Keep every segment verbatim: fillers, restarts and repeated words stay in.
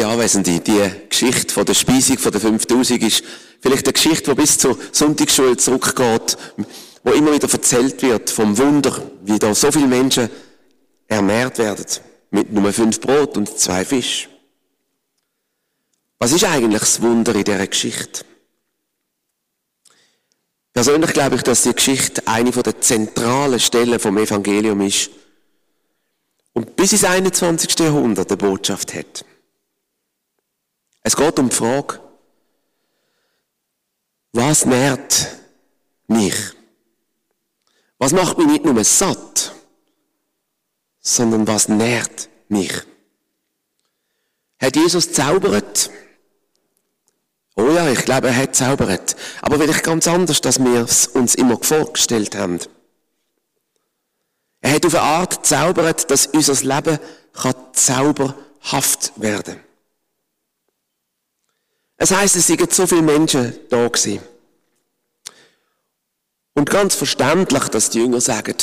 Liebe Anwesende, die Geschichte von der Speisung von der fünftausend ist vielleicht eine Geschichte, die bis zur Sonntagsschule zurückgeht, wo immer wieder erzählt wird vom Wunder, wie da so viele Menschen ernährt werden mit nur fünf Brot und zwei Fisch. Was ist eigentlich das Wunder in dieser Geschichte? Persönlich glaube ich, dass die Geschichte eine der zentralen Stellen vom Evangelium ist und bis ins einundzwanzigste Jahrhundert eine Botschaft hat. Es geht um die Frage, was nährt mich? Was macht mich nicht nur satt, sondern was nährt mich? Hat Jesus zaubert? Oh ja, ich glaube, er hat zaubert. Aber vielleicht ganz anders, als wir es uns immer vorgestellt haben. Er hat auf eine Art zaubert, dass unser Leben kann zauberhaft werden kann. Es heisst, es sind so viele Menschen da gewesen. Und ganz verständlich, dass die Jünger sagen,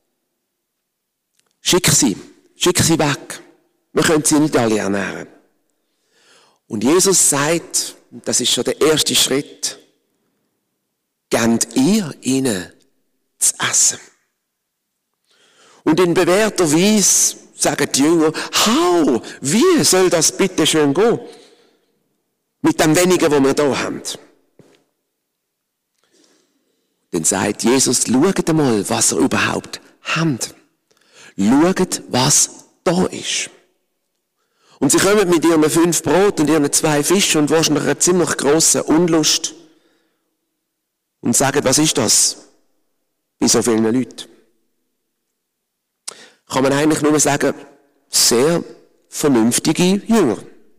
schick sie, schick sie weg. Wir können sie nicht alle ernähren. Und Jesus sagt, das ist schon der erste Schritt, gebt ihr ihnen zu essen. Und in bewährter Weise sagen die Jünger, how, wie soll das bitte schön gehen? Mit dem wenigen, was wir da haben. Dann sagt Jesus, schaut einmal, was ihr überhaupt habt. Schaut, was da ist. Und sie kommen mit ihren fünf Brot und ihren zwei Fischen und wahrscheinlich einer ziemlich grossen Unlust und sagen, was ist das? Bei so vielen Leuten. Kann man eigentlich nur sagen, sehr vernünftige Jünger.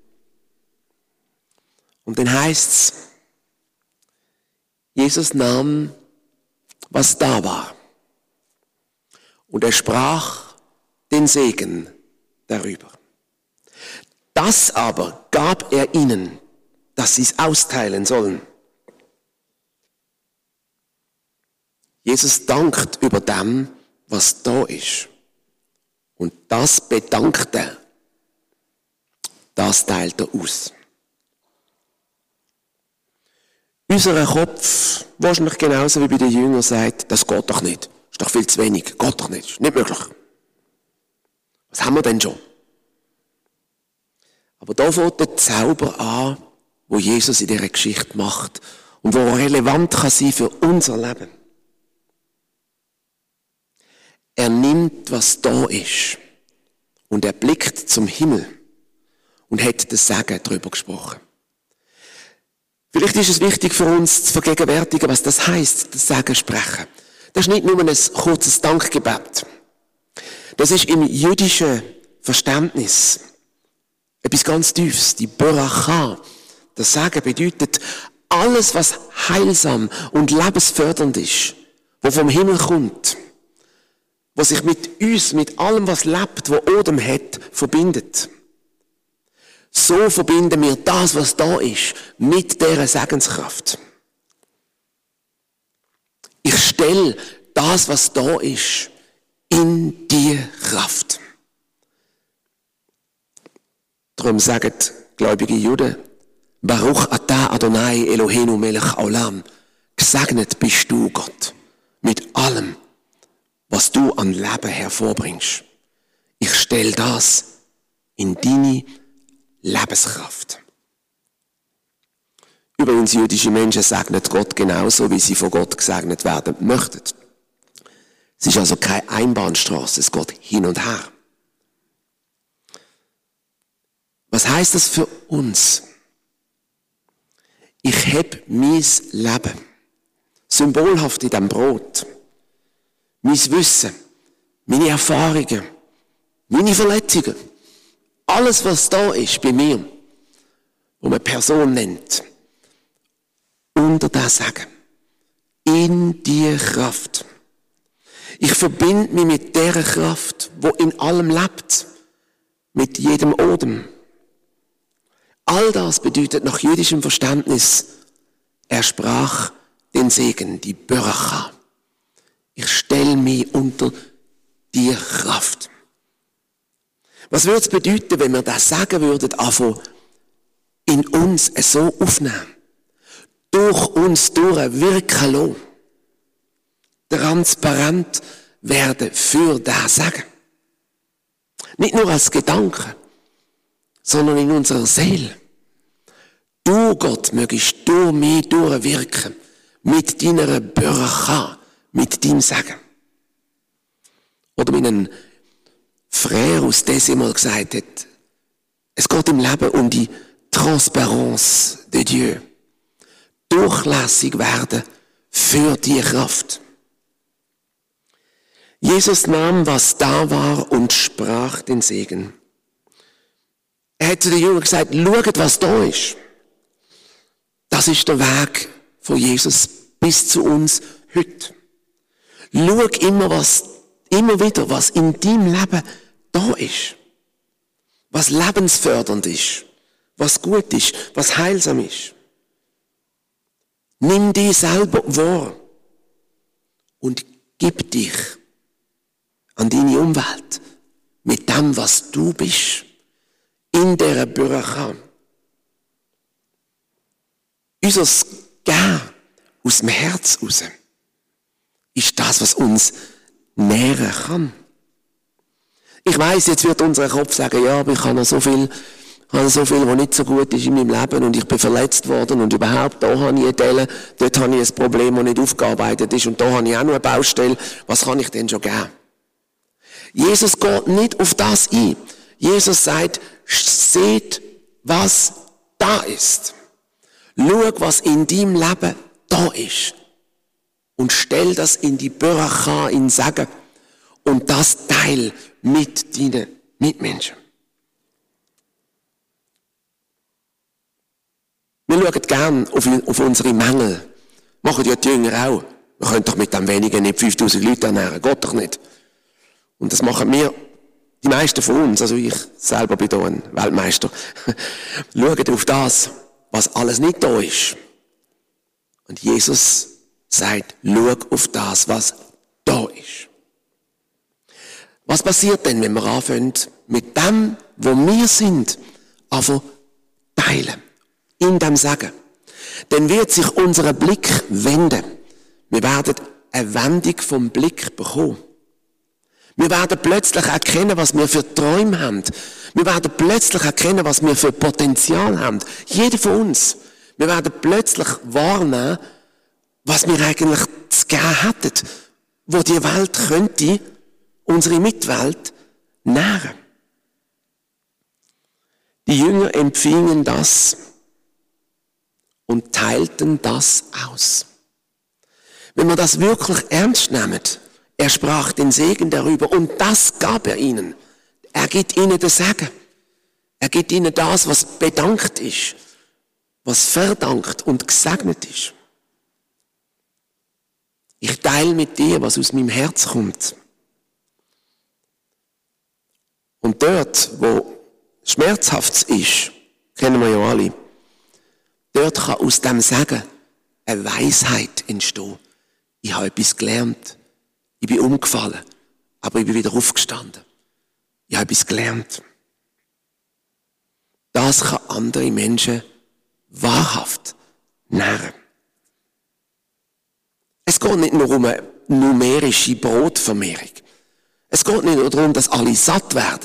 Und dann heisst's, Jesus nahm, was da war. Und er sprach den Segen darüber. Das aber gab er ihnen, dass sie es austeilen sollen. Jesus dankt über dem, was da ist. Und das bedankt er. Das teilt er aus. Unser Kopf, wahrscheinlich genauso wie bei den Jüngern, sagt, das geht doch nicht. Ist doch viel zu wenig. Geht doch nicht. Ist nicht möglich. Was haben wir denn schon? Aber da fängt der Zauber an, wo Jesus in dieser Geschichte macht und wo relevant kann sein für unser Leben. Er nimmt, was da ist und er blickt zum Himmel und hat das Segen darüber gesprochen. Vielleicht ist es wichtig für uns zu vergegenwärtigen, was das heisst, das Segen sprechen. Das ist nicht nur ein kurzes Dankgebet. Das ist im jüdischen Verständnis etwas ganz Tiefes, die Beracha. Das Segen bedeutet, alles, was heilsam und lebensfördernd ist, was vom Himmel kommt, was sich mit uns, mit allem, was lebt, was Odem hat, verbindet. So verbinden wir das, was da ist, mit dieser Segenskraft. Ich stelle das, was da ist, in die Kraft. Darum sagen gläubige Juden, Baruch atah Adonai Eloheinu melech Olam. Gesegnet bist du, Gott, mit allem, was du an Leben hervorbringst. Ich stelle das in deine Lebenskraft. Übrigens, jüdische Menschen segnen Gott genauso, wie sie von Gott gesegnet werden möchten. Es ist also keine Einbahnstraße, es geht hin und her. Was heisst das für uns? Ich heb mein Leben, symbolhaft in diesem Brot, mein Wissen, meine Erfahrungen, meine Verletzungen, alles, was da ist bei mir, wo man Person nennt, unter das Segen, in die Kraft. Ich verbinde mich mit der Kraft, wo in allem lebt, mit jedem Odem. All das bedeutet nach jüdischem Verständnis, er sprach den Segen, die Beracha. Ich stelle mich unter die Kraft. Was würde es bedeuten, wenn wir das sagen würden, anfangen in uns so aufnehmen, durch uns durchwirken lassen, transparent werden für das Sagen. Nicht nur als Gedanke, sondern in unserer Seele. Du, Gott, mögest du mich durchwirken mit deiner Beracha, mit deinem Sagen. Oder wie ein Frère aus Desi mal gesagt hat, es geht im Leben um die Transparence de Dieu. Durchlässig werden für die Kraft. Jesus nahm, was da war, und sprach den Segen. Er hat zu den Jüngern gesagt, schaut, was da ist. Das ist der Weg von Jesus bis zu uns heute. Schau immer, was, immer wieder, was in deinem Leben da ist. Was lebensfördernd ist. Was gut ist. Was heilsam ist. Nimm dich selber wahr. Und gib dich an deine Umwelt. Mit dem, was du bist. In dieser Bürgerkammer. Unser Gehen aus dem Herz raus ist das, was uns nähren kann. Ich weiss, jetzt wird unser Kopf sagen, ja, aber ich habe noch so viel, habe so viel, was nicht so gut ist in meinem Leben und ich bin verletzt worden und überhaupt, da habe ich eine Delle, dort habe ich ein Problem, das nicht aufgearbeitet ist und da habe ich auch noch eine Baustelle. Was kann ich denn schon geben? Jesus geht nicht auf das ein. Jesus sagt, seht, was da ist. Schau, was in deinem Leben da ist. Und stell das in die Beracha, in Sagen. Und das teil mit deinen Mitmenschen. Wir schauen gerne auf, auf unsere Mängel. Machen ja die Jünger auch. Wir können doch mit dem wenigen nicht fünftausend Leute ernähren. Geht doch nicht. Und das machen wir, die meisten von uns, also ich selber bin hier ein Weltmeister, schauen auf das, was alles nicht da ist. Und Jesus sagt, schau auf das, was da ist. Was passiert denn, wenn wir anfangen, mit dem, wo wir sind, einfach teilen, in dem Sagen? Dann wird sich unser Blick wenden. Wir werden eine Wendung vom Blick bekommen. Wir werden plötzlich erkennen, was wir für Träume haben. Wir werden plötzlich erkennen, was wir für Potenzial haben. Jeder von uns. Wir werden plötzlich wahrnehmen, was wir eigentlich zu geben hätten, wo die Welt könnte, unsere Mitwelt, nähren. Die Jünger empfingen das und teilten das aus. Wenn wir das wirklich ernst nehmen, er sprach den Segen darüber und das gab er ihnen. Er gibt ihnen das Segen. Er gibt ihnen das, was bedankt ist, was verdankt und gesegnet ist. Ich teile mit dir, was aus meinem Herz kommt. Und dort, wo schmerzhaft ist, kennen wir ja alle, dort kann aus dem Segen eine Weisheit entstehen. Ich habe etwas gelernt. Ich bin umgefallen, aber ich bin wieder aufgestanden. Ich habe etwas gelernt. Das kann andere Menschen wahrhaft nähren. Es geht nicht nur um eine numerische Brotvermehrung. Es geht nicht nur darum, dass alle satt werden.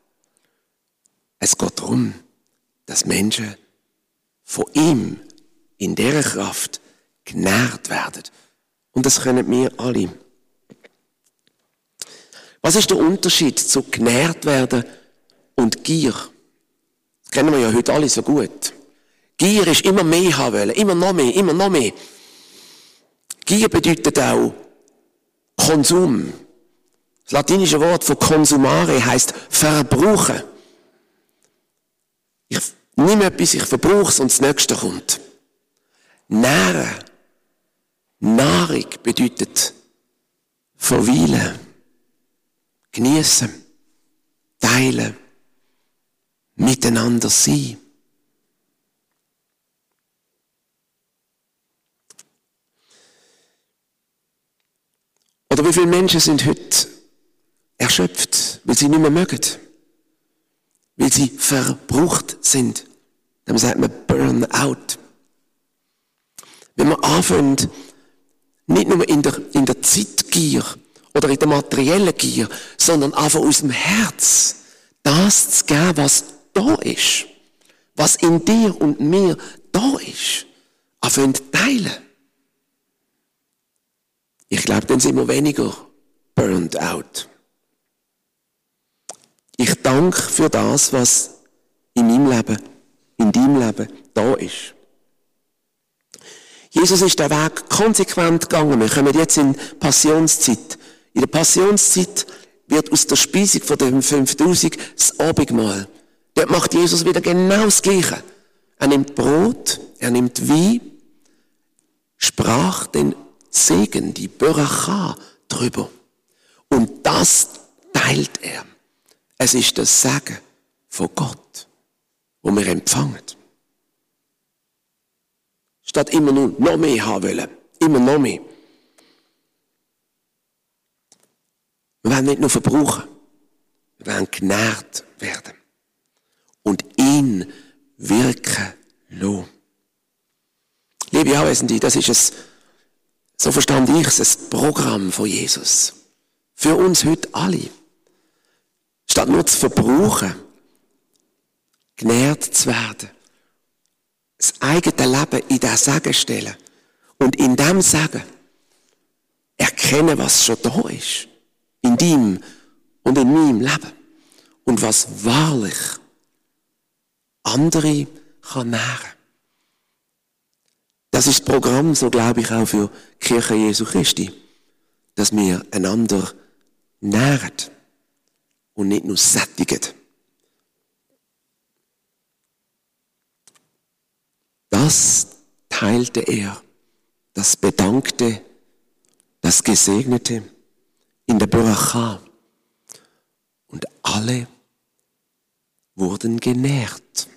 Es geht darum, dass Menschen von ihm in dieser Kraft genährt werden. Und das können wir alle. Was ist der Unterschied zu genährt werden und Gier? Das kennen wir ja heute alle so gut. Gier ist immer mehr haben wollen, immer noch mehr, immer noch mehr. Gier bedeutet auch Konsum. Das latinische Wort für consumare heisst verbrauchen. Ich nehme etwas, ich verbrauche es und das Nächste kommt. Nähren. Nahrung bedeutet verweilen. Genießen, teilen, miteinander sein. Oder wie viele Menschen sind heute erschöpft, weil sie nicht mehr mögen, weil sie verbraucht sind, Dem sagt man Burnout. Wenn wir anfangen, nicht nur in der, in der Zeitgier oder in der materiellen Gier, sondern einfach aus dem Herz das zu geben, was da ist, was in dir und mir da ist, anfangen teilen. Ich glaube, dann sind wir weniger burned out. Ich danke für das, was in meinem Leben, in deinem Leben da ist. Jesus ist den Weg konsequent gegangen. Wir kommen jetzt in Passionszeit. In der Passionszeit wird aus der Speisung von den fünftausend das Abendmahl. Dort macht Jesus wieder genau das Gleiche. Er nimmt Brot, er nimmt Wein, sprach den Segen, die Beracha drüber. Und das teilt er. Es ist das Segen von Gott, wo wir empfangen. Statt immer nur noch mehr haben wollen. Immer noch mehr. Wir wollen nicht nur verbrauchen. Wir wollen genährt werden. Und ihn wirken lassen. Liebe Anwesende, das ist es, so verstand ich es, ein Programm von Jesus. Für uns heute alle. Statt nur zu verbrauchen, genährt zu werden. Das eigene Leben in den Segen stellen. Und in dem Segen erkennen, was schon da ist. In deinem und in meinem Leben. Und was wahrlich andere kann nähren. Das ist das Programm, so glaube ich, auch für die Kirche Jesu Christi. Dass wir einander nähren und nicht nur sättigen. Das teilte er, das Bedankte, das Gesegnete in der Beracha. Und alle wurden genährt.